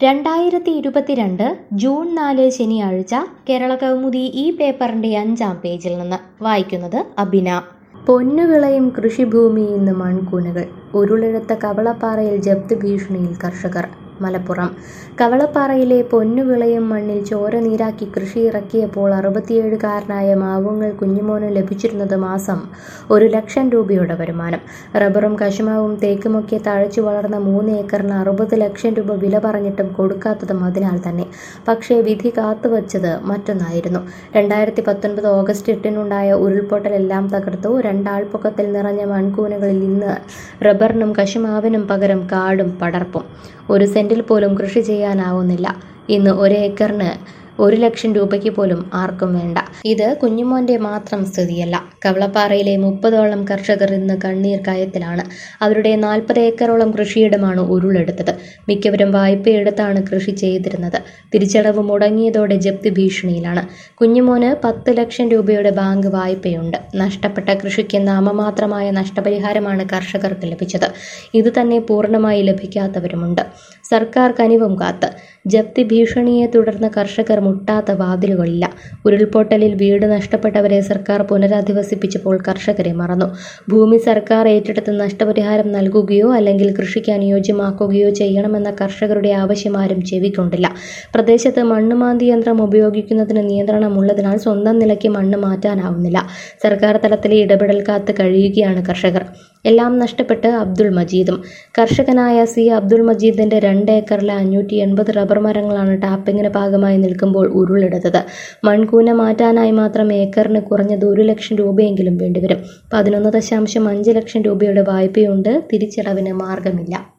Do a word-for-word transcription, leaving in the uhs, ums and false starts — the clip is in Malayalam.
രണ്ടായിരത്തി ഇരുപത്തിരണ്ട് ജൂൺ നാല് ശനിയാഴ്ച കേരള കൗമുദി ഈ പേപ്പറിന്റെ അഞ്ചാം പേജിൽ നിന്ന് വായിക്കുന്നത് അബിന. പൊന്നുവിളയും കൃഷിഭൂമി ഇന്ന് മൺകൂനകൾ. ഉരുളെടുത്ത കവളപ്പാറയിൽ ജപ്തി ഭീഷണിയിൽ കർഷകർ. മലപ്പുറം. കവളപ്പാറയിലെ പൊന്നുവിളയും മണ്ണിൽ ചോര നീരാക്കി കൃഷി ഇറക്കിയപ്പോൾ അറുപത്തിയേഴുകാരനായ മാവുങ്ങൽ കുഞ്ഞുമോന് ലഭിച്ചിരുന്നത് മാസം ഒരു ലക്ഷം രൂപയുടെ വരുമാനം. റബ്ബറും കശുമാവും തേക്കുമൊക്കെ തഴച്ചു വളർന്ന മൂന്ന് ഏക്കറിന് അറുപത് ലക്ഷം രൂപ വില പറഞ്ഞിട്ടും കൊടുക്കാത്തതും അതിനാൽ തന്നെ. പക്ഷേ വിധി കാത്തുവച്ചത് മറ്റൊന്നായിരുന്നു. രണ്ടായിരത്തി പത്തൊൻപത് ഓഗസ്റ്റ് എട്ടിനുണ്ടായ ഉരുൾപൊട്ടലെല്ലാം തകർത്തു. രണ്ടാൾപ്പൊക്കത്തിൽ നിറഞ്ഞ മൺകൂനകളിൽ ഇന്ന് റബ്ബറിനും കശുമാവിനും പകരം കാടും പടർപ്പും. ഒരു സെന്റിൽ പോലും കൃഷി ചെയ്യാനാവുന്നില്ല. ഇന്ന് ഒരേക്കറിന് ഒരു ലക്ഷം രൂപയ്ക്ക് പോലും ആർക്കും വേണ്ട. ഇത് കുഞ്ഞുമോന്റെ മാത്രം സ്ഥിതിയല്ല. കവളപ്പാറയിലെ മുപ്പതോളം കർഷകർ ഇന്ന് കണ്ണീർ കയത്തിലാണ്. അവരുടെ നാൽപ്പത് ഏക്കറോളം കൃഷിയിടമാണ് ഉരുളെടുത്തത്. മിക്കവരും വായ്പയെടുത്താണ് കൃഷി ചെയ്തിരുന്നത്. തിരിച്ചടവ് മുടങ്ങിയതോടെ ജപ്തി ഭീഷണിയിലാണ്. കുഞ്ഞുമോന് പത്ത് ലക്ഷം രൂപയുടെ ബാങ്ക് വായ്പയുണ്ട്. നഷ്ടപ്പെട്ട കൃഷിക്ക് നാമമാത്രമായ നഷ്ടപരിഹാരമാണ് കർഷകർക്ക് ലഭിച്ചത്. ഇത് തന്നെ പൂർണ്ണമായി ലഭിക്കാത്തവരുമുണ്ട്. സർക്കാർ കനിവും കാത്ത്. ജപ്തി ഭീഷണിയെ തുടർന്ന് കർഷകർ മുട്ടാത്ത വാതിലുകളില്ല. ഉരുൾപൊട്ടലിൽ വീട് നഷ്ടപ്പെട്ടവരെ സർക്കാർ പുനരധിവസിപ്പിച്ചപ്പോൾ കർഷകരെ മറന്നു. ഭൂമി സർക്കാർ ഏറ്റെടുത്ത് നഷ്ടപരിഹാരം നൽകുകയോ അല്ലെങ്കിൽ കൃഷിക്ക് അനുയോജ്യമാക്കുകയോ ചെയ്യണമെന്ന കർഷകരുടെ ആവശ്യം ആരും ചെവിക്കൊണ്ടില്ല. പ്രദേശത്ത് മണ്ണുമാന്തി യന്ത്രം ഉപയോഗിക്കുന്നതിന് നിയന്ത്രണമുള്ളതിനാൽ സ്വന്തം നിലയ്ക്ക് മണ്ണ് മാറ്റാനാവുന്നില്ല. സർക്കാർ തലത്തിലെ ഇടപെടൽ കാത്ത് കഴിയുകയാണ് കർഷകർ. എല്ലാം നഷ്ടപ്പെട്ട് അബ്ദുൾ മജീദും. കർഷകനായ സി അബ്ദുൾ മജീദിന്റെ രണ്ട് ഏക്കറിലെ അഞ്ഞൂറ്റി എൺപത് റബ്ബർ മരങ്ങളാണ് ടാപ്പിങ്ങിന് പാകമായി നിൽക്കുമ്പോൾ ഉരുളെടുത്തത്. മൺകൂന മാറ്റാനായി മാത്രം ഏക്കറിന് കുറഞ്ഞത് ഒരു ലക്ഷം രൂപയെങ്കിലും വേണ്ടിവരും. പതിനൊന്ന് ദശാംശം അഞ്ച് ലക്ഷം രൂപയുടെ വായ്പയുണ്ട്. തിരിച്ചടവിന് മാർഗമില്ല.